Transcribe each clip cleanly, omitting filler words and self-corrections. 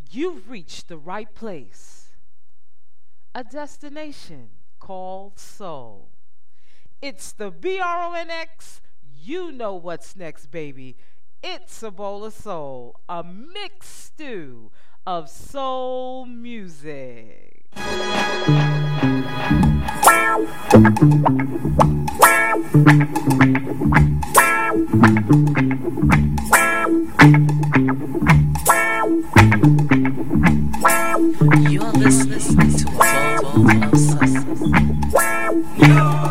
You've reached the right place, a destination called soul. It's the BRONX. You know what's next, baby. It's a bowl of soul, a mixed stew of soul music. You're listening to a bowl of soul.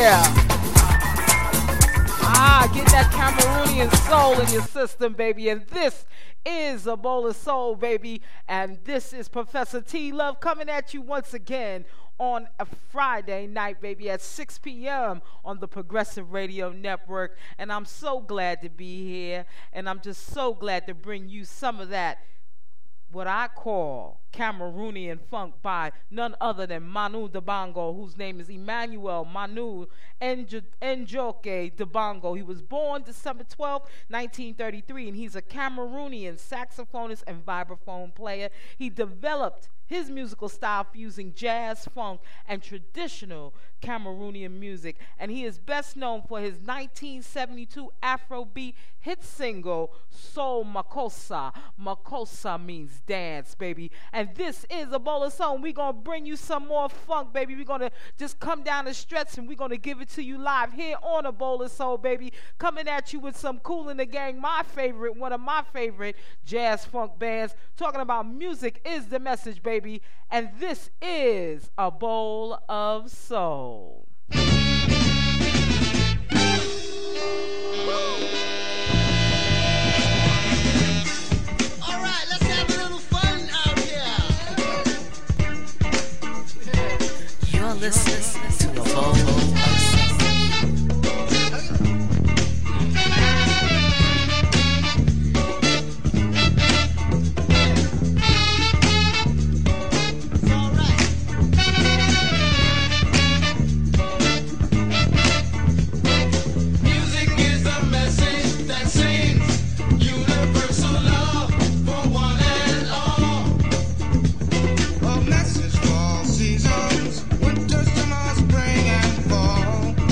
Yeah. Get that Cameroonian soul in your system, baby. And this is a bowl of soul, baby. And this is Professor T Love coming at you once again on a Friday night, baby, at 6 p.m. on the Progressive Radio Network. And I'm so glad to be here. And I'm just so glad to bring you some of that, what I call Cameroonian funk by none other than Manu Dibango, whose name is Emmanuel Manu Njoke Dibango. He was born December 12, 1933, and he's a Cameroonian saxophonist and vibraphone player. He developed his musical style fusing jazz, funk, and traditional Cameroonian music, and he is best known for his 1972 Afrobeat hit single, Soul Makossa. Makossa means dance, baby. And this is a bowl of soul. We're going to bring you some more funk, baby. We're going to just come down the stretch, and we're going to give it to you live here on a bowl of soul, baby. Coming at you with some Kool and the Gang, one of my favorite jazz funk bands. Talking about music is the message, baby. And this is a bowl of soul. All right, let's have a little fun out here. You're listening to a bowl of soul. Message for all seasons, winter, summer, spring, and fall.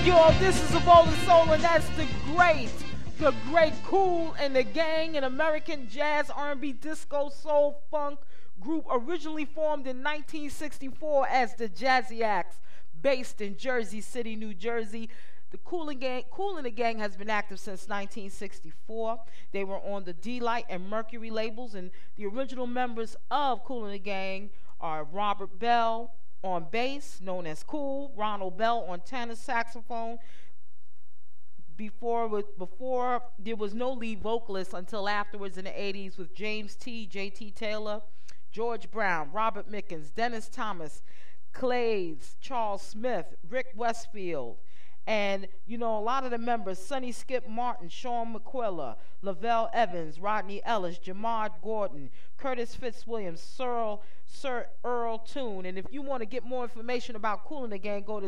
Yo, this is a bowl of soul, and that's the great Kool and the Gang, an American jazz, R&B, disco, soul, funk group originally formed in 1964 as the Jazziacs, based in Jersey City, New Jersey. The Kool and the Gang has been active since 1964. They were on the D-Light and Mercury labels, and the original members of Kool and the Gang are Robert Bell on bass, known as Kool, Ronald Bell on tenor saxophone. Before there was no lead vocalist until afterwards in the 80s with James T, J.T. Taylor, George Brown, Robert Mickens, Dennis Thomas, Clades, Charles Smith, Rick Westfield. And, you know, a lot of the members, Sonny Skip Martin, Sean McQuilla, Lavelle Evans, Rodney Ellis, Jamard Gordon, Curtis Fitzwilliams, Sir Earl Toon. And if you want to get more information about Kool and the Gang, go to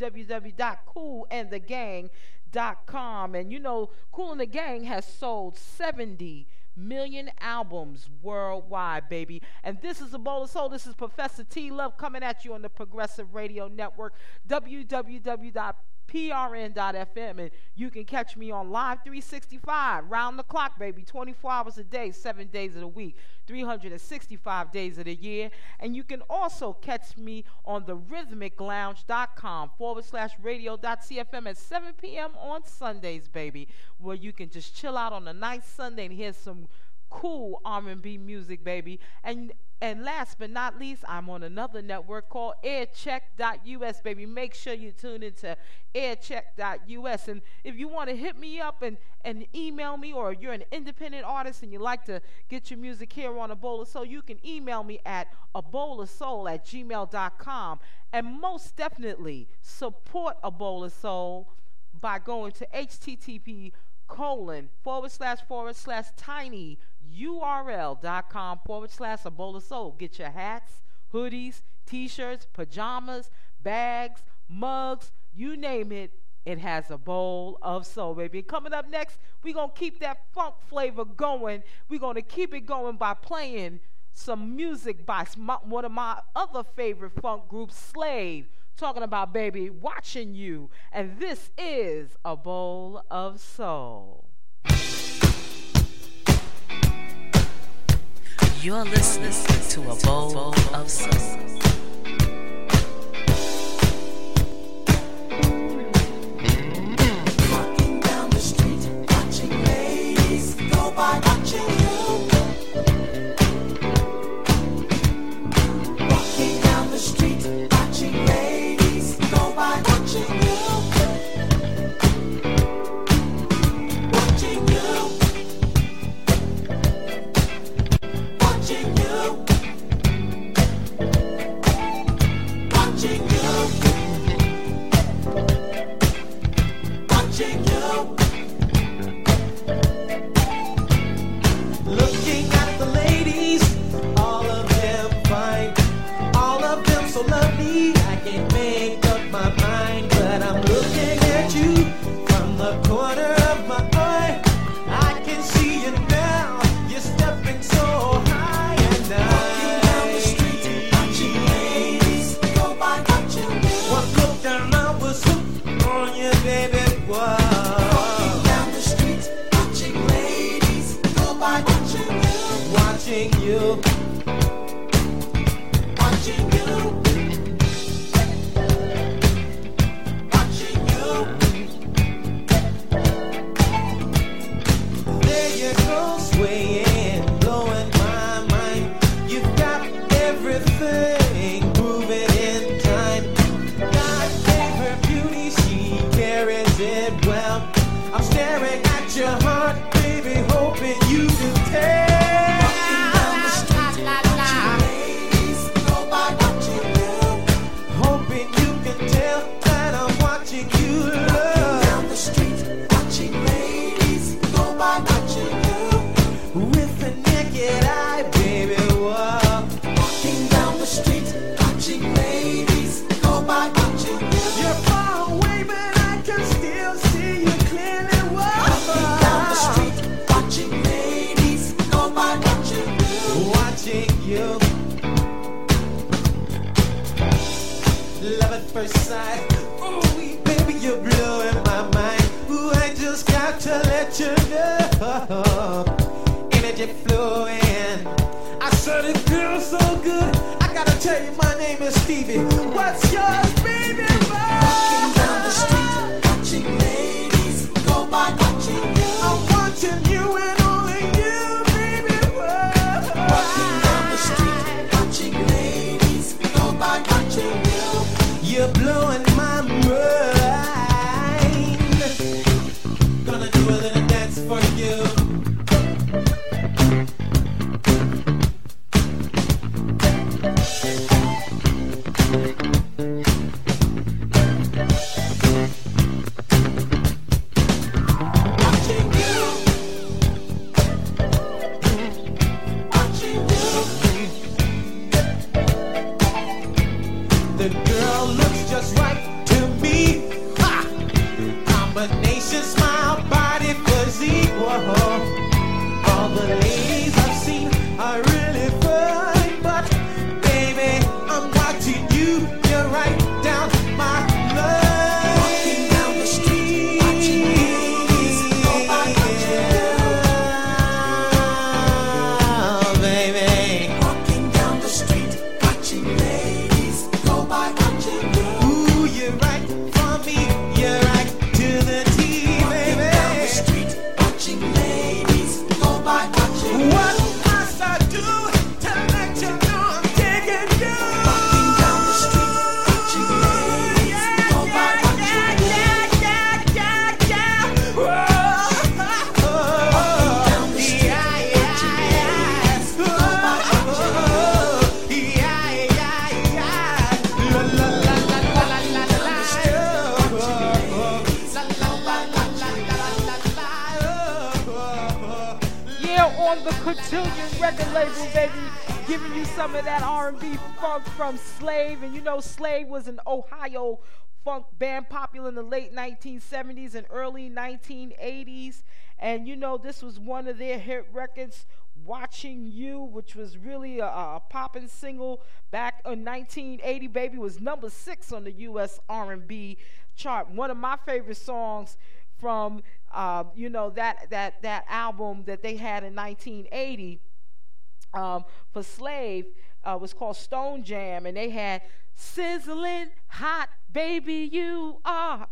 www.koolandthegang.com. And, you know, Kool and the Gang has sold 70 million albums worldwide, baby. And this is a bowl of soul. This is Professor T Love coming at you on the Progressive Radio Network, www.prn.fm, and you can catch me on Live 365 round the clock, baby, 24 hours a day, 7 days of the week, 365 days of the year. And you can also catch me on the rhythmiclounge.com/radio.cfm at 7 p.m. on Sundays, baby, where you can just chill out on a nice Sunday and hear some cool R&B music, baby. And last but not least, I'm on another network called aircheck.us, baby. Make sure you tune into aircheck.us. And if you want to hit me up and email me, or you're an independent artist and you like to get your music here on A Bowl of Soul, you can email me at abowlofsoul@gmail.com. And most definitely support A Bowl of Soul by going to http://tinyurl.com/A Bowl of Soul. Get your hats, hoodies, t-shirts, pajamas, bags, mugs, you name it. It has A Bowl of Soul, baby. And coming up next, we're going to keep that funk flavor going. We're going to keep it going by playing some music by one of my other favorite funk groups, Slave. Talking about, baby, watching you. And this is A Bowl of Soul. You're listening to A Bowl of Soul. Walking down the street, watching ladies go by, watching you. Walking down the street, watching ladies go by, watching you. Watching you. Watching you. Watching you. Watching you. Looking at the ladies, all of them fine, all of them so lovely. I can't make up my mind, but I'm looking at you from the corner of my eye. I can see you now, you're stepping so high and walking down the street, watching ladies go by, watching you. One look and I was hooked on you, baby. Whoa. Walking down the street, watching ladies go by, watching you. Watching you. Watching you. Watching you. There you go, swaying, blowing my mind. You've got everything, moving in time. God gave her beauty, she carries it well. I'm staring at your heart, baby, hoping you can tell. Walking down the street, watching ladies go by, watching you. Hoping you can tell that I'm watching you. Walking down the street, watching ladies go by, watching you. With the naked eye, baby, whoa. Walking down the street, watching ladies go by, watching you. You're far away, but I can still see you clearly. Whoa. Walking down the street, watching ladies go got to let you know. Energy flowing. I said it feels so good. I gotta tell you, my name is Stevie. What's yours, baby? Walking down the street, watching ladies go by, watching you. I'm watching you and only you, baby. Whoa. Walking down the street, watching ladies go by, watching you. You're blowing my mind. Gonna do a little dance for you. The girl looks just right to me. Ha! Combination smile, body, physique. Whoa. All the ladies I've seen are really fine, but baby, I'm watching you. You're right down my line. Walking down the street, watching ladies go by, watching you. Baby. Walking down the street, watching ladies go by, watching you. Ooh, you're right for me. You're right to the T, Walking down the baby. street, watching ladies go by, watching you. What must I do to let you know I'm taking you? Walking down the street, watching ladies go by, watching you. Yeah, on the Cotillion record label, baby, giving you some of that R&B funk from Slave. And you know, Slave was an Ohio funk band popular in the late 1970s and early 1980s. And you know, this was one of their hit records, Watching You, which was really a poppin' single back in 1980, baby. Was number 6 on the U.S. R&B chart. One of my favorite songs from you know, that album that they had in 1980 for Slave was called Stone Jam, and they had Sizzling Hot, Baby You Are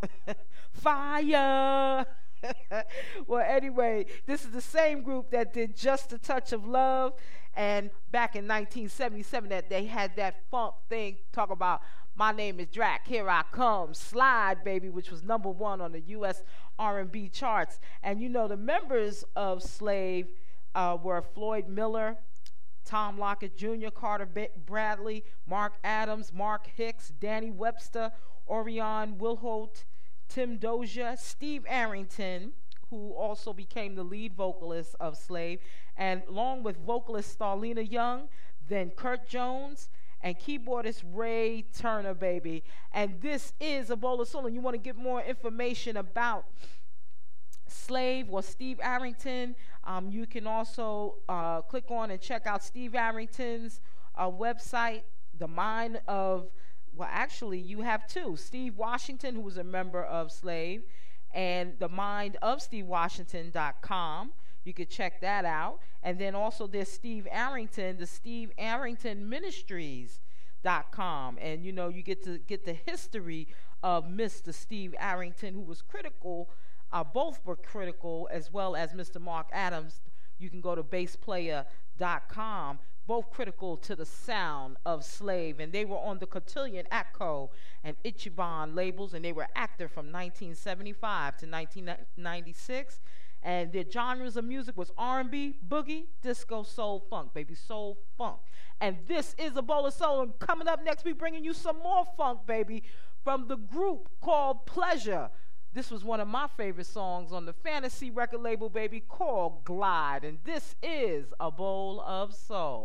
Fire. Well, anyway, this is the same group that did Just a Touch of Love, and back in 1977 that they had that funk thing, talk about My Name is Drac, Here I Come, Slide Baby, which was number 1 on the U.S. R&B charts. And you know, the members of Slave were Floyd Miller, Tom Lockett Jr., Carter Bradley, Mark Adams, Mark Hicks, Danny Webster, Orion Wilholt, Tim Dozier, Steve Arrington, who also became the lead vocalist of Slave, and along with vocalist Starlina Young, then Kurt Jones, and keyboardist Ray Turner, baby. And this is A Bowl of Soul. And you want to get more information about Slave or Steve Arrington, you can also click on and check out Steve Arrington's website, The Mind of, well, actually, you have two. Steve Washington, who was a member of Slave, and The Mind of SteveWashington.com. You could check that out. And then also there's Steve Arrington, the Steve Arrington Ministries.com. And, you know, you get to get the history of Mr. Steve Arrington, who was critical. Both were critical, as well as Mr. Mark Adams. You can go to bassplayer.com. Both critical to the sound of Slave. And they were on the Cotillion, Atco, and Ichiban labels, and they were active from 1975 to 1996. And their genres of music was R&B, boogie, disco, soul, funk, baby, soul, funk. And this is A Bowl of Soul. And coming up next, we bringing you some more funk, baby, from the group called Pleasure. This was one of my favorite songs on the Fantasy record label, baby, called Glide. And this is A Bowl of Soul.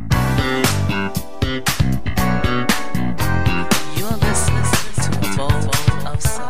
You're listening to A Bowl of Soul.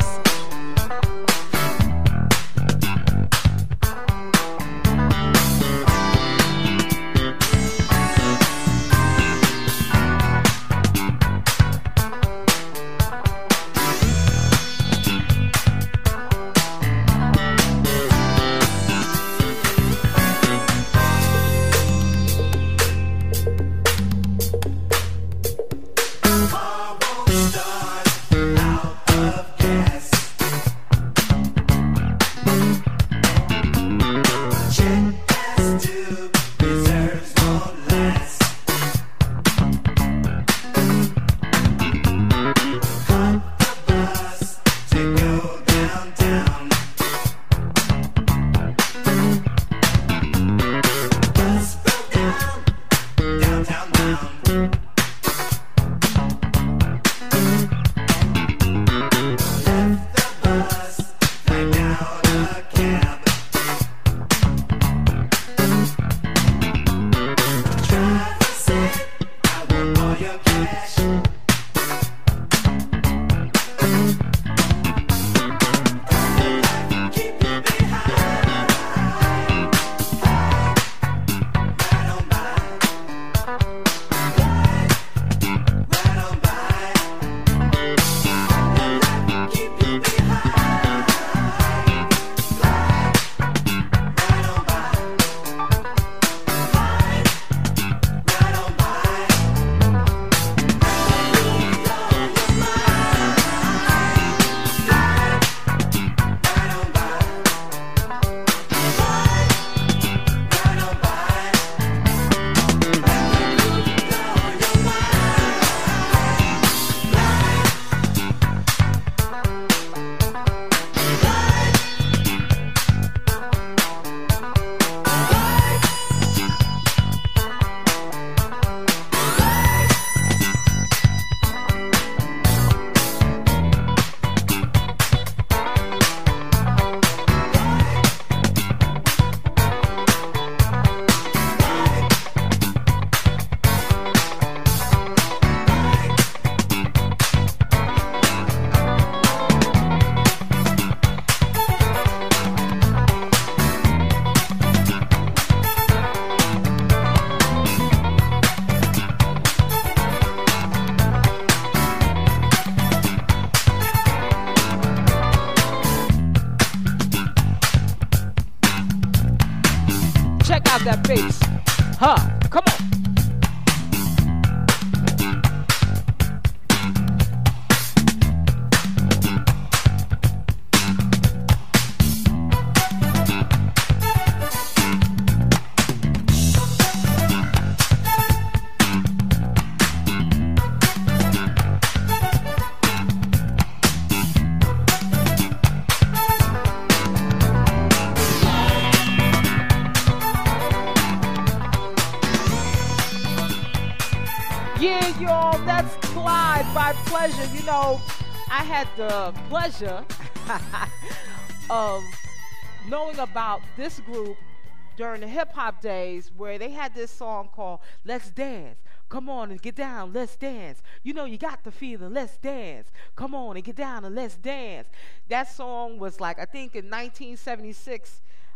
Check out that bass. Huh, come on. Yeah, y'all, that's Glide by Pleasure. You know, I had the pleasure of knowing about this group during the hip hop days where they had this song called Let's Dance. Come on and get down, let's dance. You know you got the feeling, let's dance. Come on and get down and let's dance. That song was like, I think in 1976,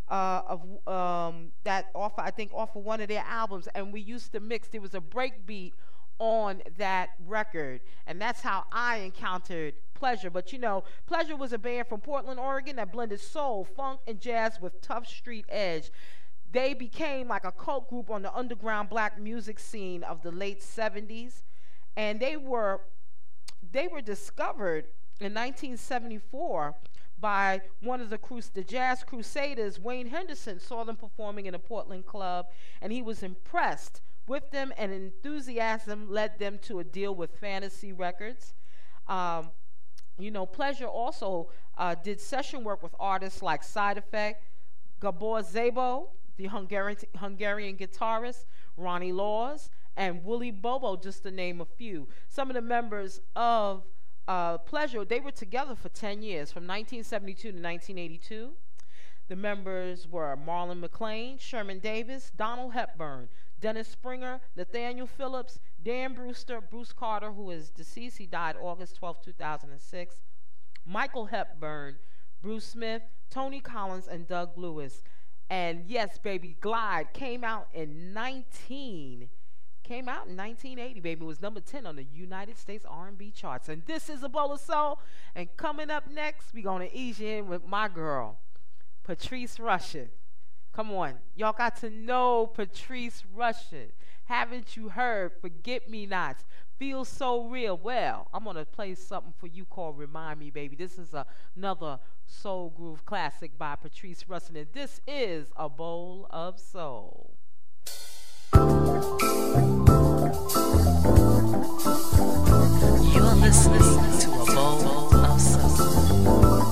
that off of one of their albums, and we used to mix. There was a break beat on that record, and that's how I encountered Pleasure. But you know, Pleasure was a band from Portland, Oregon that blended soul, funk, and jazz with tough street edge. They became like a cult group on the underground black music scene of the late 70s, and they were discovered in 1974 by one of the Jazz Crusaders. Wayne Henderson saw them performing in a Portland club, and he was impressed with them, and enthusiasm led them to a deal with Fantasy Records. You know, Pleasure also did session work with artists like Side Effect, Gabor Szabo, the Hungarian guitarist, Ronnie Laws, and Willie Bobo, just to name a few. Some of the members of Pleasure, they were together for 10 years, from 1972 to 1982. The members were Marlon McClain, Sherman Davis, Donald Hepburn, Dennis Springer, Nathaniel Phillips, Dan Brewster, Bruce Carter, who is deceased. He died August 12, 2006. Michael Hepburn, Bruce Smith, Tony Collins, and Doug Lewis. And yes, baby, Glide came out in 1980, baby. It was number 10 on the United States R&B charts. And this is A Bowl of Soul. And coming up next, we're going to ease you in with my girl, Patrice Rushen. Come on. Y'all got to know Patrice Rushen. Haven't you heard Forget Me Nots? Feels so real. Well, I'm going to play something for you called Remind Me, baby. This is another soul groove classic by Patrice Rushen. And this is A Bowl of Soul. You're listening to A Bowl of Soul.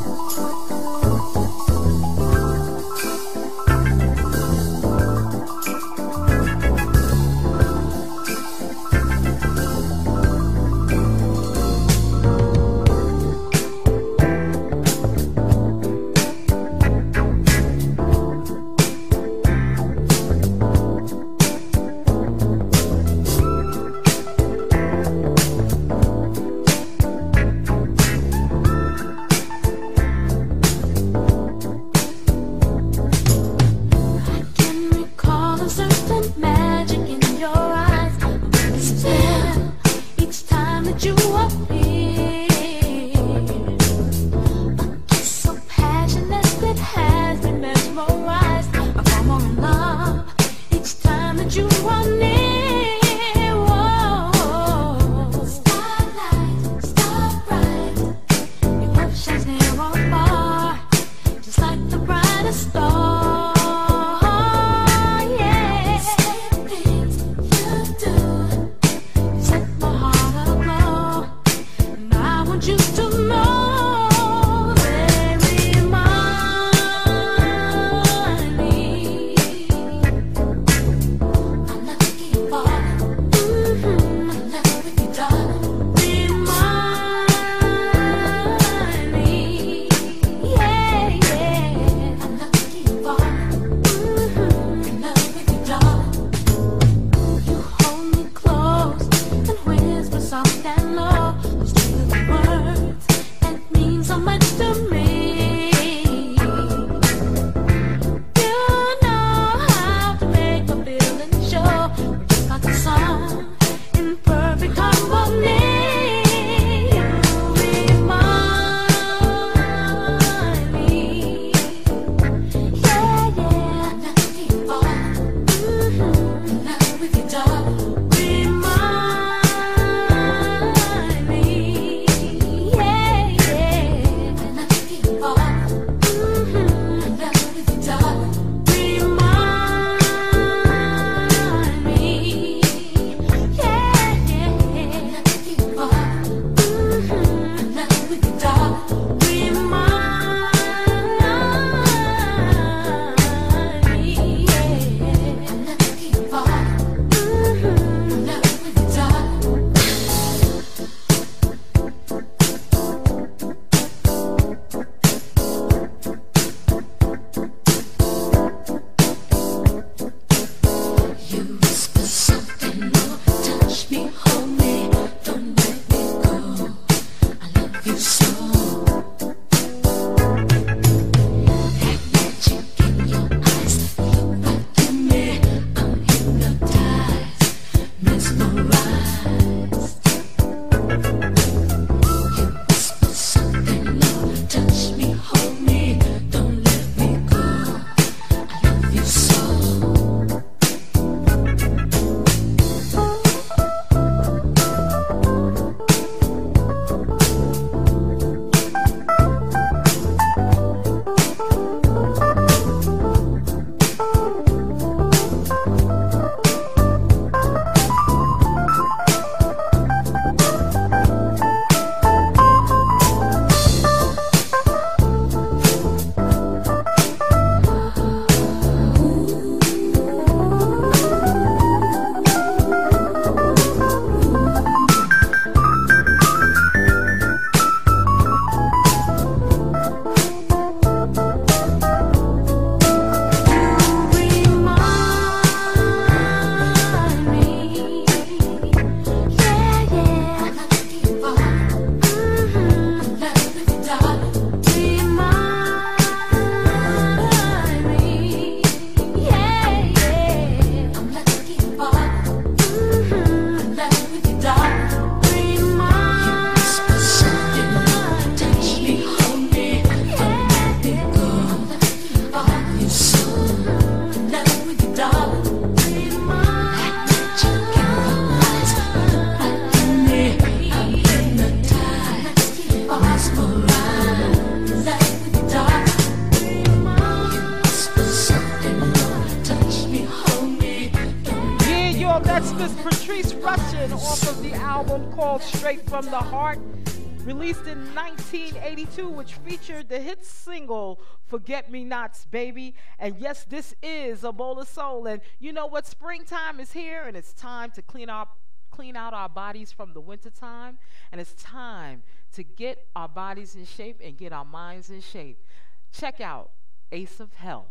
Yo, that's Miss Patrice Rushen off of the album called Straight From the Heart, released in 1982, which featured the hit single Forget Me Nots, Baby. And yes, this is a bowl of soul. And you know what? Springtime is here, and it's time to clean out our bodies from the wintertime. And it's time to get our bodies in shape and get our minds in shape. Check out Ace of Health.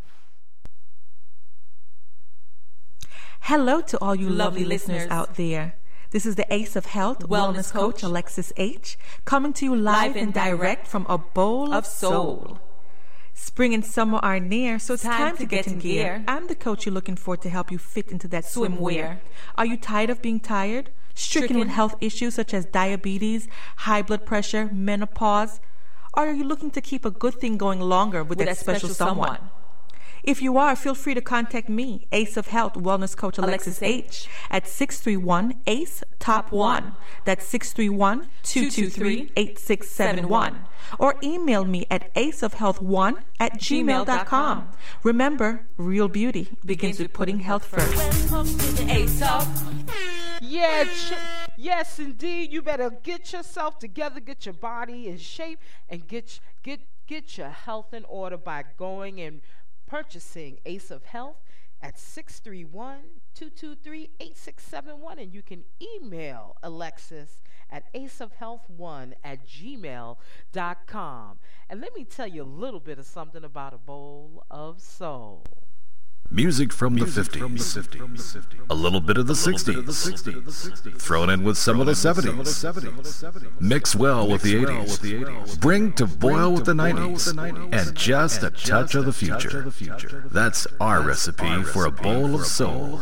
Hello to all you lovely listeners out there. This is the Ace of Health Wellness Coach Alexis H. coming to you live and direct from a bowl of soul. Spring and summer are near, so it's time to get in gear. I'm the coach you're looking for to help you fit into that swimwear. Are you tired of being tired? Stricken with health issues such as diabetes, high blood pressure, menopause? Or are you looking to keep a good thing going longer with that special someone? If you are, feel free to contact me, Ace of Health Wellness Coach Alexis H, at 631-ACE-TOP1. That's 631-223-8671. Or email me at aceofhealth1@gmail.com. Remember, real beauty begins with putting health first. Yeah, yes, indeed. You better get yourself together, get your body in shape, and get your health in order by going and purchasing Ace of Health at 631-223-8671. And you can email Alexis at aceofhealth1@gmail.com. And let me tell you a little bit of something about a bowl of soul. Music from the 50s, a little bit of the 60s, thrown in with some of the 70s, mix well with the 80s, bring to boil with the 90s, and just a touch of the future. That's our recipe for a bowl of soul.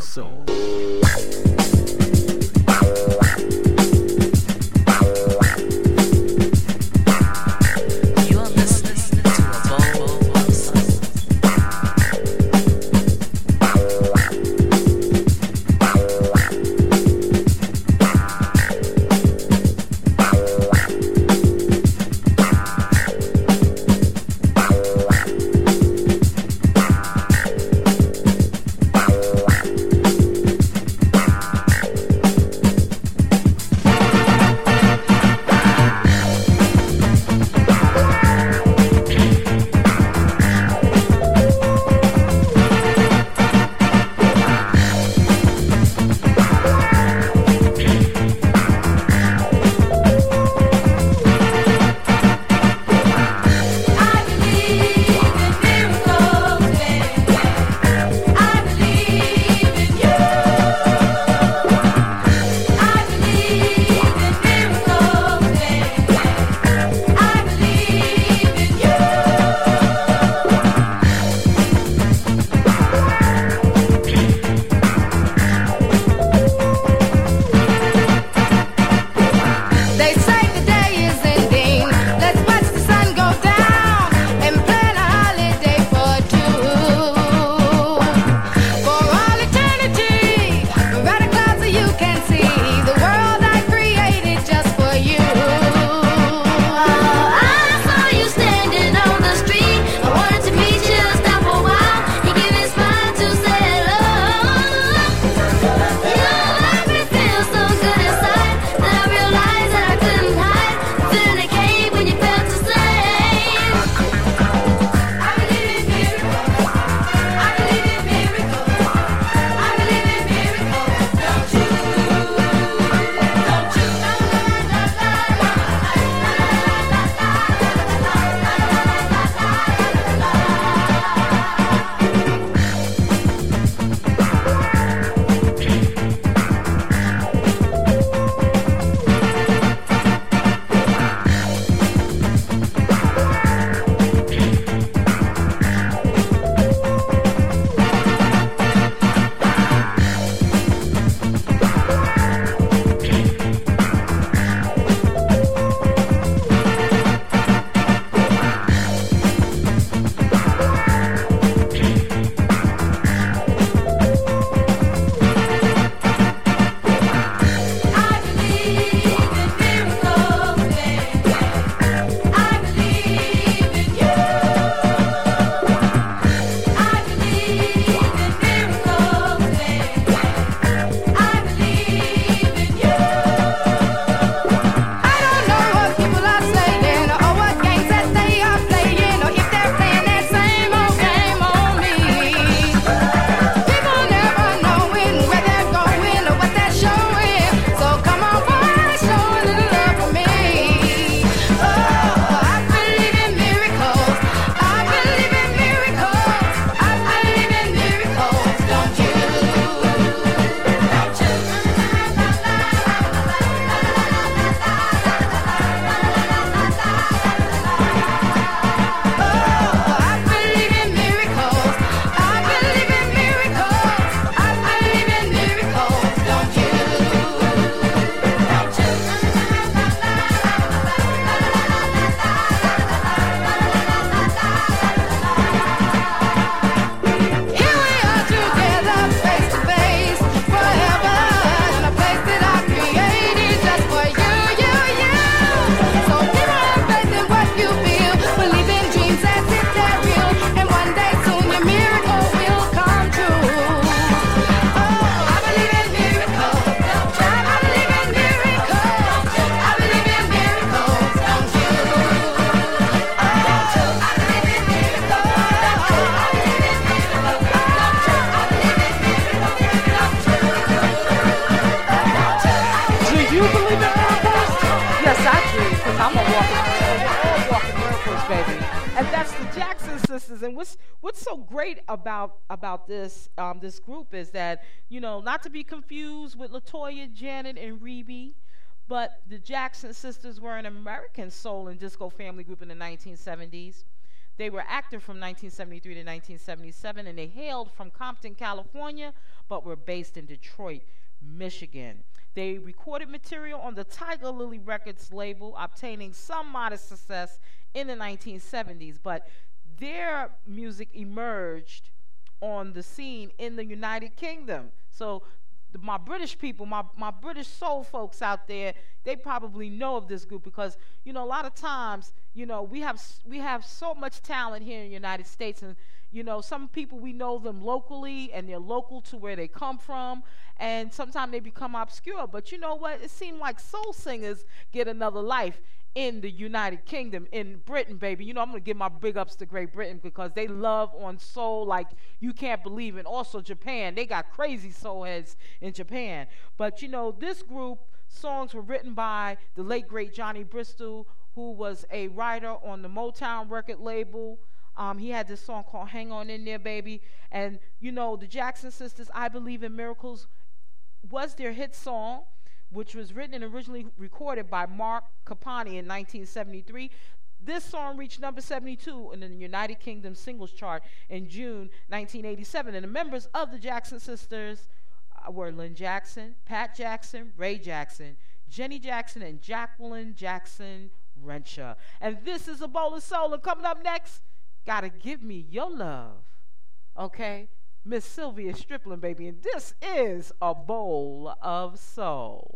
Sisters, and what's so great about this this group is that, not to be confused with LaToya, Janet, and Rebe, but the Jackson Sisters were an American soul and disco family group in the 1970s. They were active from 1973 to 1977, and they hailed from Compton, California, but were based in Detroit, Michigan. They recorded material on the Tiger Lily Records label, obtaining some modest success in the 1970s, but their music emerged on the scene in the United Kingdom. So my British people, my British soul folks out there, they probably know of this group because, a lot of times, we have so much talent here in the United States, and some people, we know them locally and they're local to where they come from, and sometimes they become obscure. But you know what? It seemed like soul singers get another life in the United Kingdom, in Britain, baby. I'm going to give my big ups to Great Britain because they love on soul like you can't believe. And also Japan. They got crazy soul heads in Japan. But, this group, songs were written by the late, great Johnny Bristol, who was a writer on the Motown record label. He had this song called Hang On In There, Baby. And, the Jackson Sisters, I Believe in Miracles, was their hit song, which was written and originally recorded by Mark Capani in 1973. This song reached number 72 in the United Kingdom singles chart in June 1987. And the members of the Jackson Sisters were Lynn Jackson, Pat Jackson, Ray Jackson, Jenny Jackson, and Jacqueline Jackson Renshaw. And this is A Bowl of Soul. And coming up next, Gotta Give Me Your Love. Okay? Miss Sylvia Strickland, baby, and this is A Bowl of Soul.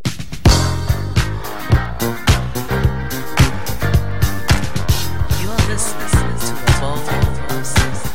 You're listening to A Bowl of Soul.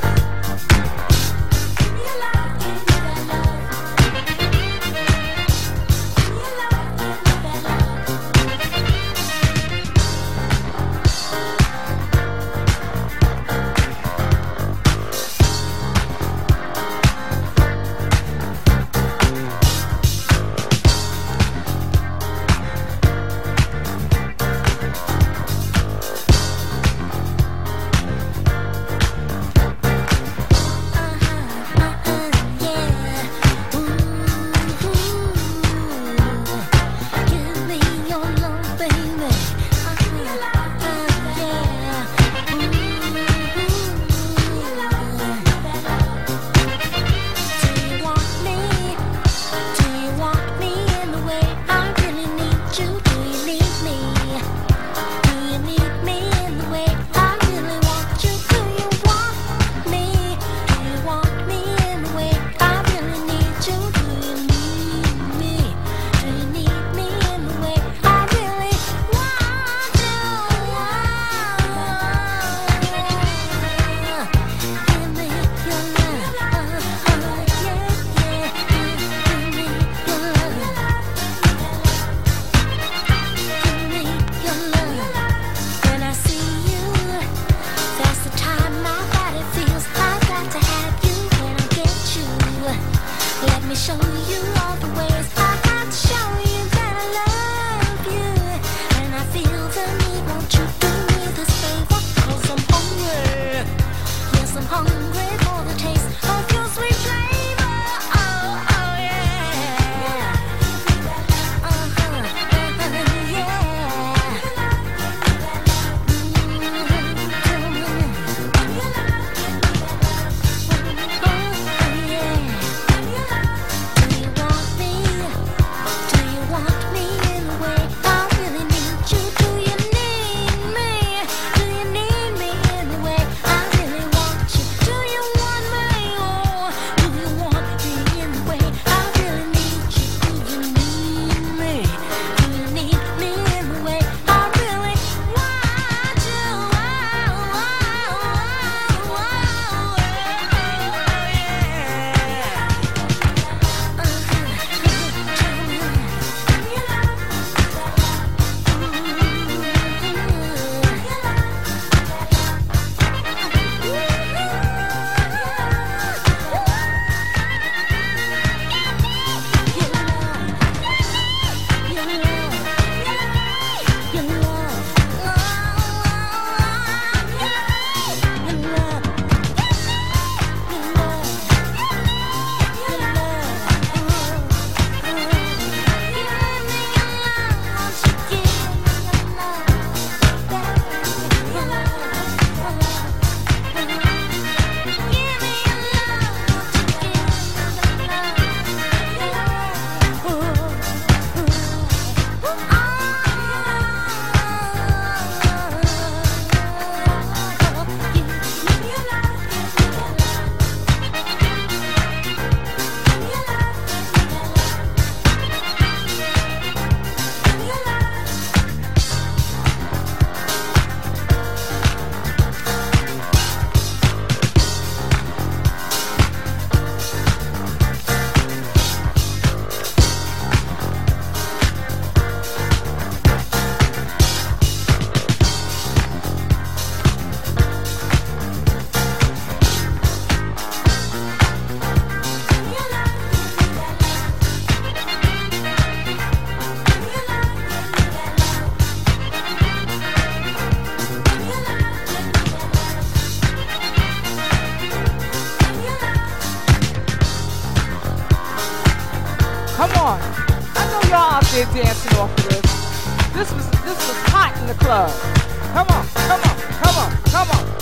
there dancing off of this. This was hot in the club. Come on, come on, come on, come on.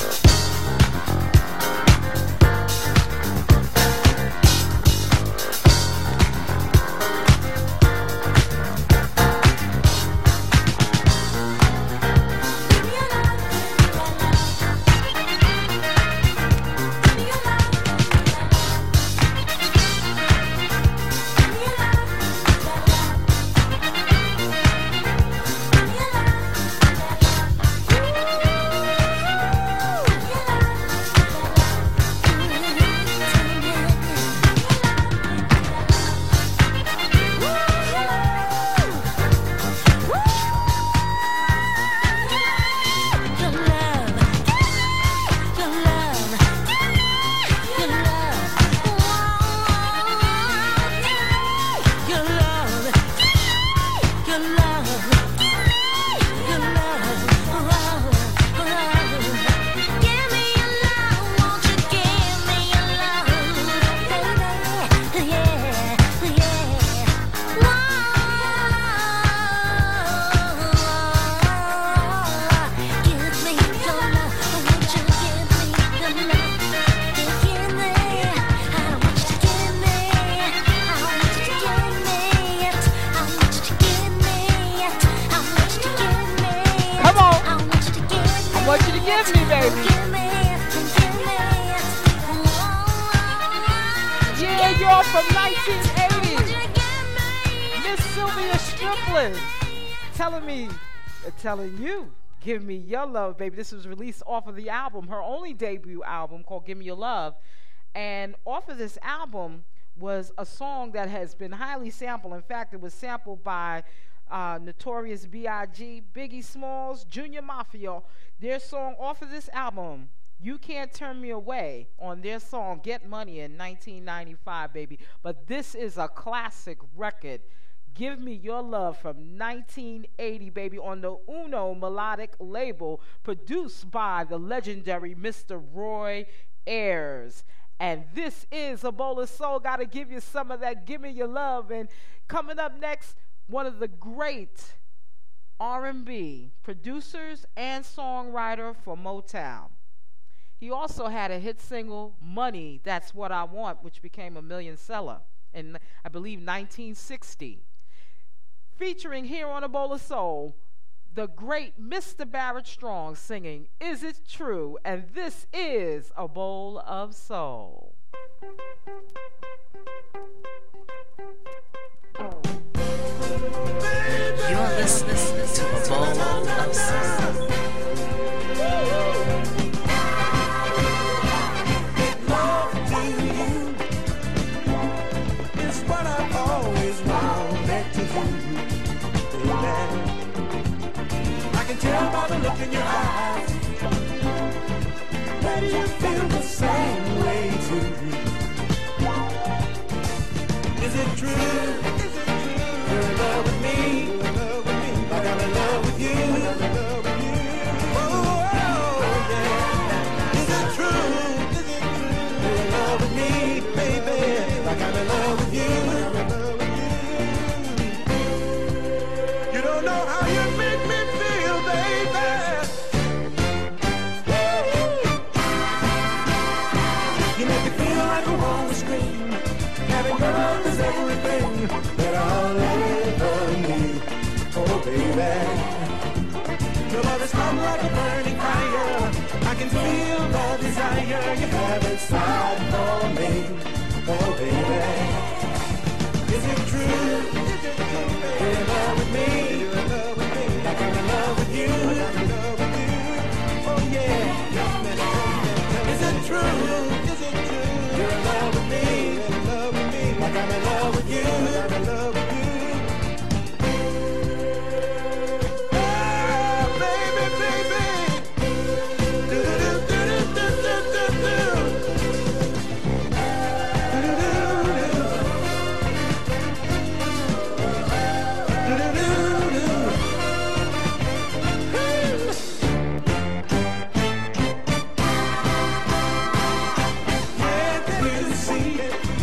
Telling you, give me your love, baby. This was released off of the album, her only debut album called Give Me Your Love. And off of this album was a song that has been highly sampled. In fact, it was sampled by Notorious B.I.G., Biggie Smalls, Junior Mafia. Their song off of this album, You Can't Turn Me Away, on their song Get Money in 1995, baby. But this is a classic record. Give Me Your Love from 1980, baby, on the Uno Melodic label, produced by the legendary Mr. Roy Ayers. And this is A Bowl of Soul. Gotta give you some of that. Give Me Your Love. And coming up next, one of the great R&B producers and songwriter for Motown. He also had a hit single, Money, That's What I Want, which became a million seller in, I believe, 1960. Featuring here on A Bowl of Soul, the great Mr. Barrett Strong singing Is It True? And this is A Bowl of Soul. You're listening to A Bowl of Soul. Tell by the look in your eyes, maybe you feel the same way too. Is it true? Is it true? You're in love with me. You're in love with me. Like I'm in love with you. I'm in love with you. Oh, yeah. Is it true? Is it true? You're in love with me, baby. Like I'm in love with you. I'm in love with you. You don't know how you make me feel, baby. You make me feel like a wall scream. Having your love is everything that I'll ever need. Oh, baby. Your love is hot like a burning fire. I can feel the desire you have inside for me. Oh, baby. Is it true? Is it true, baby? You're in love with me. You're in love with me. Like I'm in love with you. I'm in love with you. Oh, yeah. Is it true? Is it true? You're in love with me. You're in love with me. Like I'm in love with you. I'm in love with you. Oh, baby, baby.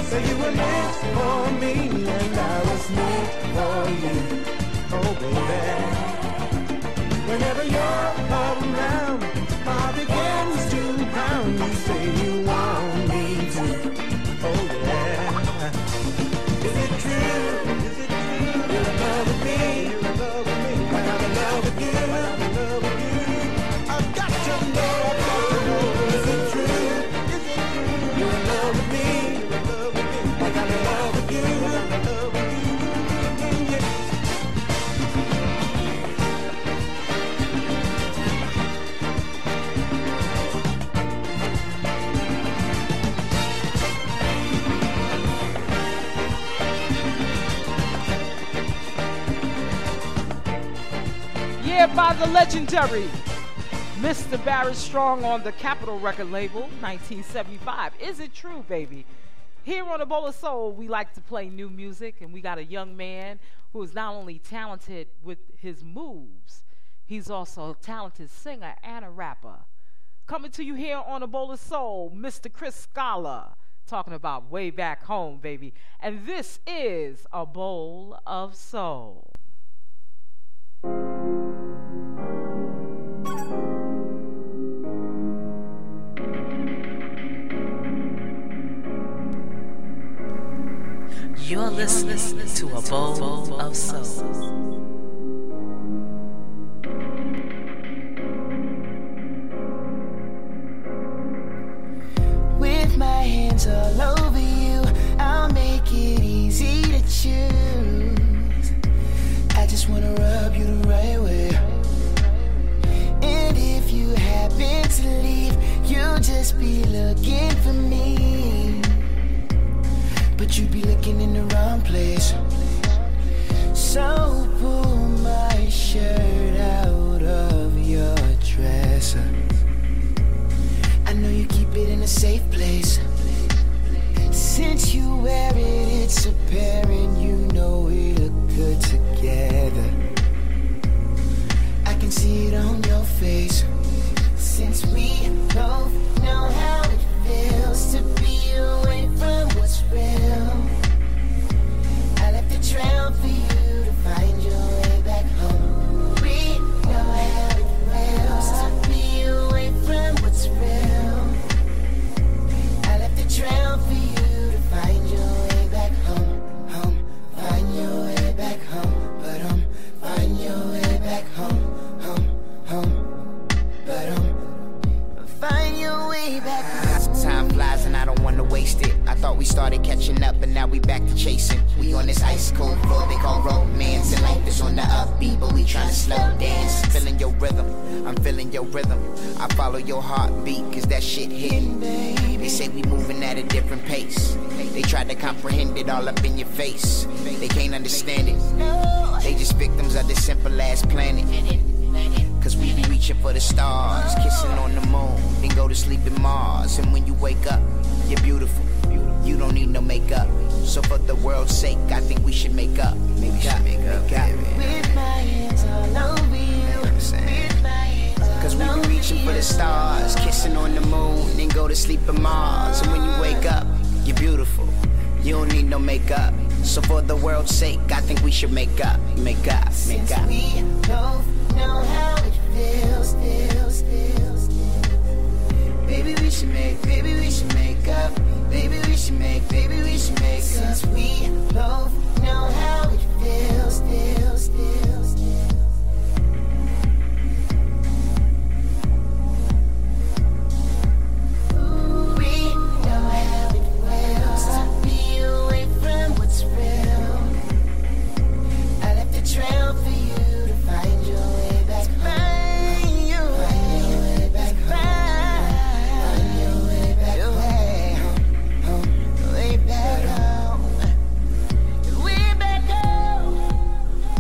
So you were meant for me and I was meant for you. Oh baby, whenever you're around, my heart begins to pound. You say you want me to. Oh yeah. Is it true? Is it true? You're in love with me. You're in love with me. I'm in love with you. I'm in love with you. I've got to know. I've got to know. Is it true? Is it true? You're in love with me. You're in love with me. I'm in love with you. I'm in love with you. Yeah. Yeah, by the legendary Mr. Barrett Strong on the Capitol record label, 1975. Is it true, baby? Here on A Bowl of Soul, we like to play new music, and we got a young man who is not only talented with his moves, he's also a talented singer and a rapper. Coming to you here on A Bowl of Soul, Mr. Chris Scala, talking about Way Back Home, baby. And this is A Bowl of Soul. You're listening to A Bowl of Soul. With my hands all over you, I'll make it easy to choose. I just wanna rub you the right way. And if you happen to leave, you'll just be looking for me. But you'd be looking in the wrong place. So pull my shirt out of your dresser. I know you keep it in a safe place. Since you wear it, it's apparent you know we look good together. I can see it on your face. Since we both know how it feels to be away from what's real, I left a trail for you to find your way back home. We know how it feels to be away from what's real. I left a trail for you to find your way back home, home. Find your way back home, but find your way back home, home, home, but find your way back home. Time flies and I don't wanna waste it. I thought we started catching up, but now we back to chasing. We on this ice cold floor they call romance, and life is on the upbeat, but we tryna slow dance. Feeling your rhythm, I'm feeling your rhythm. I follow your heartbeat, cause that shit hitting. They say we moving at a different pace. They tried to comprehend it all up in your face. They can't understand it. They just victims of this simple ass planet. Cause we be reaching for the stars, kissing on the moon, then go to sleep in Mars. And when you wake up, you're beautiful. You don't need no makeup. So for the world's sake, I think we should make up. Make up. With my hands all over you. Cause we be reaching for the stars, kissing on the moon, then go to sleep in Mars. And when you wake up, you're beautiful. You don't need no makeup. So for the world's sake, I think we should make up. Make up. Since we both know how it feels. Baby, we should make up. Baby, we should make up. Since we both know how it feels. Ooh, we know how it feels to be away from what's real. I left a trail for you to find your way back home. Find your way back home. Find your way back home. Way back home. Way back home.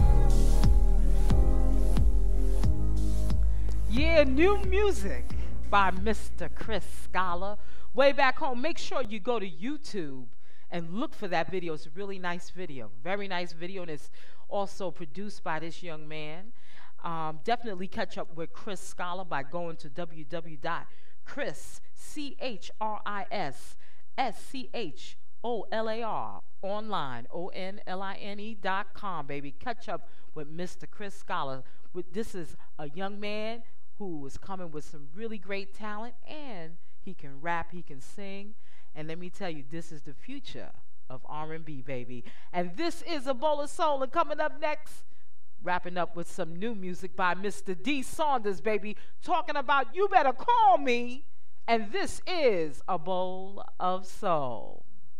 Yeah, new music by Mr. Chris Scala, Way Back Home. Make sure you go to YouTube and look for that video. It's a really nice video, very nice video, and it's also produced by this young man. Definitely catch up with Chris Scala by going to www.chris, OLAR, online, ONLINE.com, baby. Catch up with Mr. Chris Scholar. This is a young man who is coming with some really great talent, and he can rap, he can sing, and let me tell you, this is the future of R&B, baby. And this is A Bowl of Soul, and coming up next, wrapping up with some new music by Mr. D. Saunders, baby, talking about You Better Call Me, and this is A Bowl of Soul.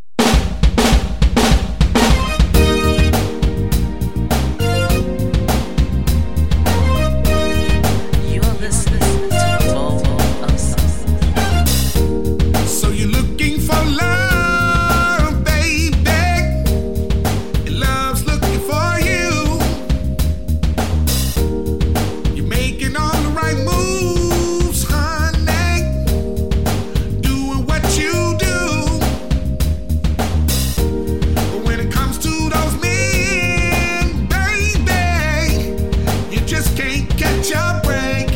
You're listening to A Bowl of Soul. So you're looking for love, baby, and love's looking for you. You're making all the right moves, honey, doing what you do. But when it comes to those men, baby, you just can't catch a break.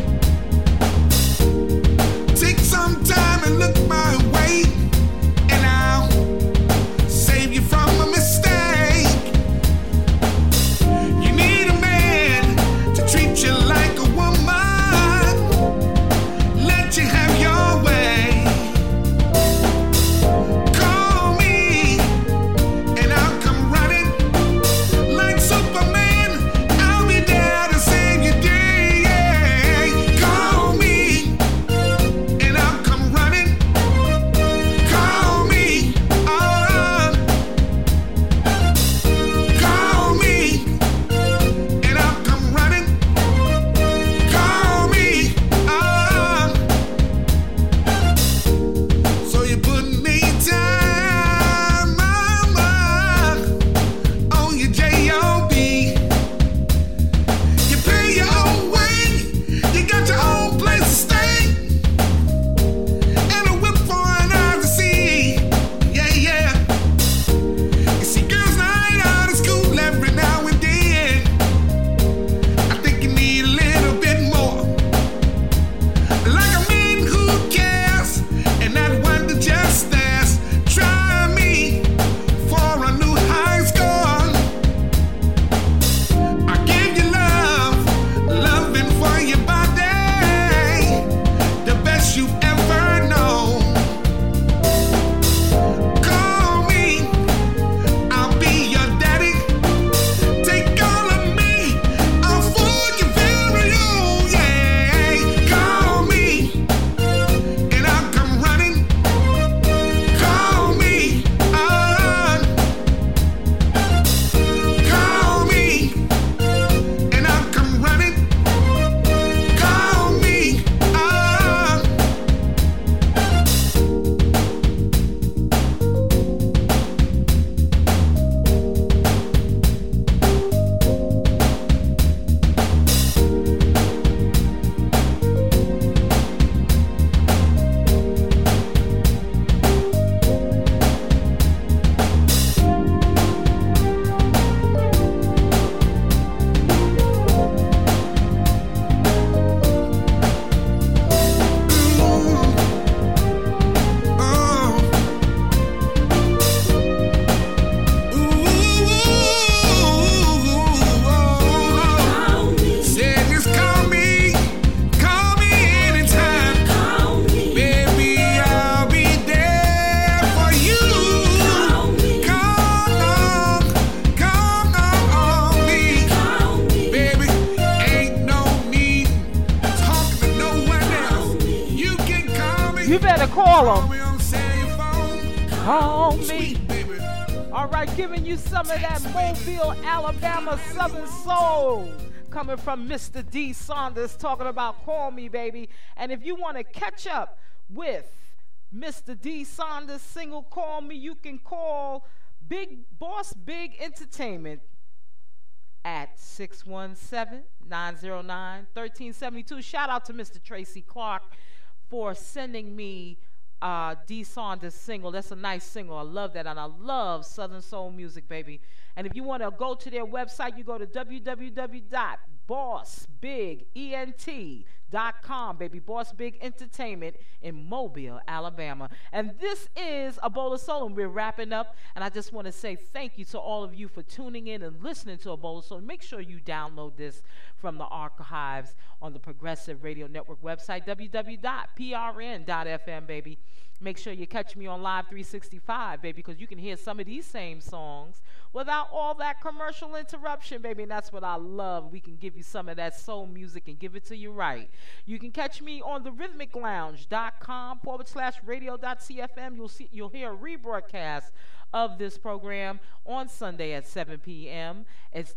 Take some time and look my way, and I'll save you from a mistake. You need a man to treat you like a woman, let you have your way. Call me and I'll come running like Superman. I'll be there to save your day. Call me and I'll come running. Call me, call me, and I'll come running. Call me, so you put me down, mama, on your J.O.B. You pay your own way, you got your own place to stay, and a whip for an eye to see. Yeah, yeah. You see, girls night out of school every now and then. I think you need a little bit more. Like a man who cares, and not one to just ask. Try me for a new high score. I give you love, loving for your body, the best you've ever known. Call me, I'll be your daddy. Take all of me, I'll for your very own. Yeah, call me, and I'll come running. Call me, call me, and I'll come running. Call me, said just call me anytime. Baby, I'll be there for you. Call on me. Baby, ain't no need talking to no one else. You can call me. You better call Call him. me on cell phone. Call me. Sweet baby. All right, giving you some of that Mobile, Alabama Southern Soul coming from Mr. D. Saunders, talking about Call Me, baby. And if you want to catch up with Mr. D. Saunders' single Call Me, you can call Big Boss Big Entertainment at 617-909-1372. Shout out to Mr. Tracy Clark for sending me D. Saunders' single. That's a nice single. I love that, and I love Southern Soul music, baby. And if you want to go to their website, you go to www.bossbigent BossBigEntertainment.com, baby. Boss Big Entertainment in Mobile, Alabama. And this is A Bowl of Soul, and we're wrapping up. And I just want to say thank you to all of you for tuning in and listening to A Bowl of Soul. Make sure you download this from the archives on the Progressive Radio Network website, www.prn.fm, baby. Make sure you catch me on Live 365, baby, because you can hear some of these same songs without all that commercial interruption, baby, and that's what I love. We can give you some of that soul music and give it to you right. You can catch me on the rhythmiclounge.com/radio.cfm. You'll hear a rebroadcast of this program on Sunday at 7 p.m. It's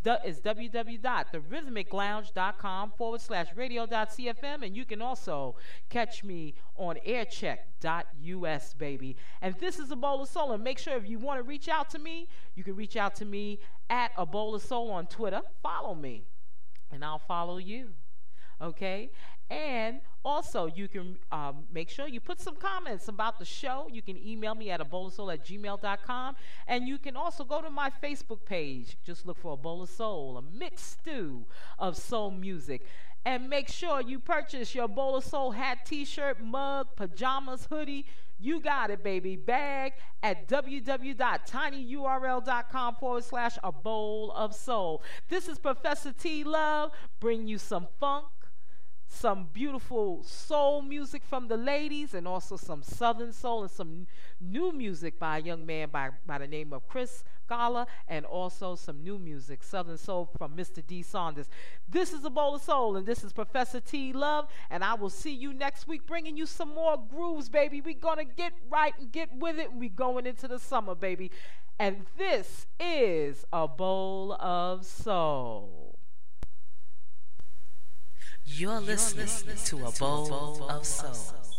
www.therhythmiclounge.com/radio.cfm, and you can also catch me on aircheck.us, baby. And this is A Bowl of Soul, and make sure if you want to reach out to me, you can reach out to me at A Bowl of Soul on Twitter. Follow me, and I'll follow you. Okay? And also, you can make sure you put some comments about the show. You can email me at abowlofsoul@gmail.com. And you can also go to my Facebook page. Just look for A Bowl of Soul, a mixed stew of soul music. And make sure you purchase your Bowl of Soul hat, t-shirt, mug, pajamas, hoodie. You got it, baby. Bag at www.tinyurl.com/A Bowl of Soul. This is Professor T Love, bring you some funk, some beautiful soul music from the ladies, and also some southern soul and some new music by a young man by the name of Chris Gala, and also some new music, southern soul, from Mr. D. Saunders. This is A Bowl of Soul, and this is Professor T Love, and I will see you next week bringing you some more grooves, baby. We're going to get right and get with it, and we're going into the summer, baby. And this is A Bowl of Soul. You're listening to A Bowl of Soul.